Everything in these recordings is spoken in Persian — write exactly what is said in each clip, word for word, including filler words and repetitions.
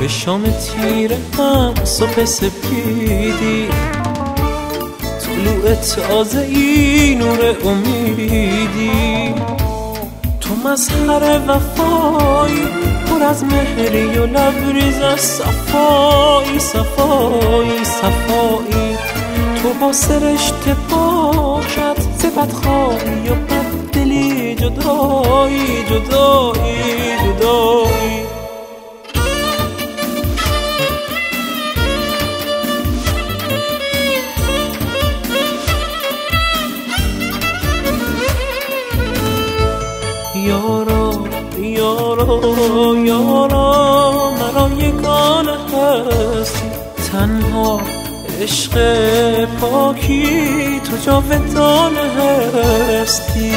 به شام تیره هم صبح سپیدی، طلوع تازه ای نور امیدی، تو مظهر وفایی پر از مهری و لبریز از صفایی صفایی صفایی، تو با سرشت پاکت ز بدخواهی و بددلی جدایی جدایی جدایی. یارا یارا یارا مرا یگانه هستی، تنها عشق پاکی تو جاودانه هستی.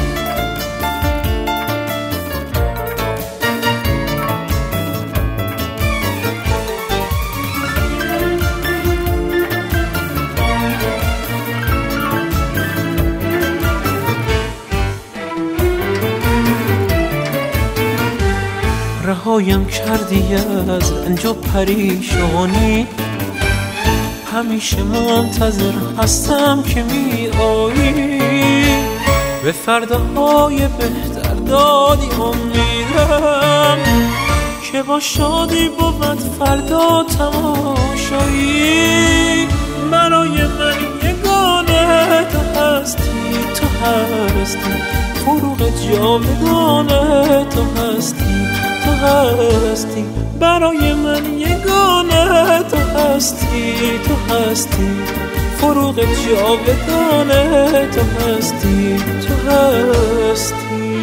رهایم کردی از رنج و پریشانی، همیشه منتظر هستم که می آیی، به فرداهای بهتر دادی امیدم که با شادی بود فردا تماشایی. برای من یگانه تو هستی، تو هستی فروغ جاودانه، تو هستی تو هستی برای من یگانه، تو هستی تو هستی فروغ جاودانه، تو هستی تو هستی.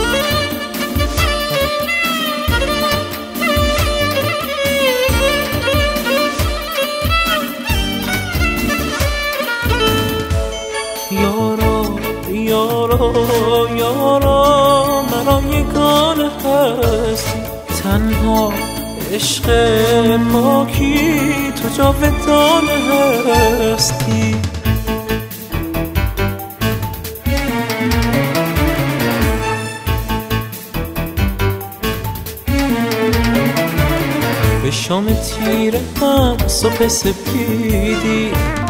یارا یارا یارا مرا یگانه هستی، تنها عشق پاکی تو جاودانه هستی. به شام تیره هم صبح سپیدی،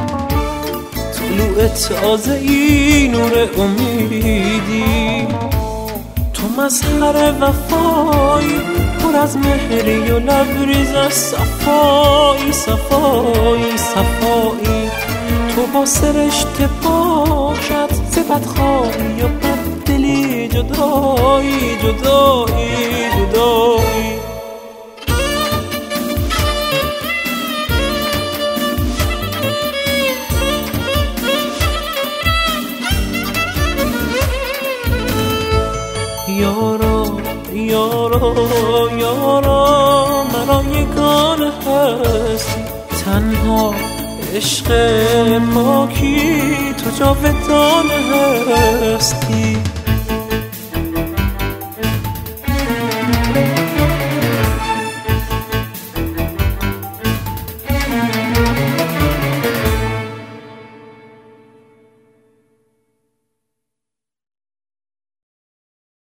طلوع تازه ای نور امیدی، تو مظهر وفایی پر از مهری و لبریز از صفایی صفایی صفایی، تو با سرشت پاکت ز بدخواهی و بددلی جدایی جدایی جدایی. یارا یارا یارا مرا یگانه هستی، تنها عشق پاکی تو جاودانه هستی.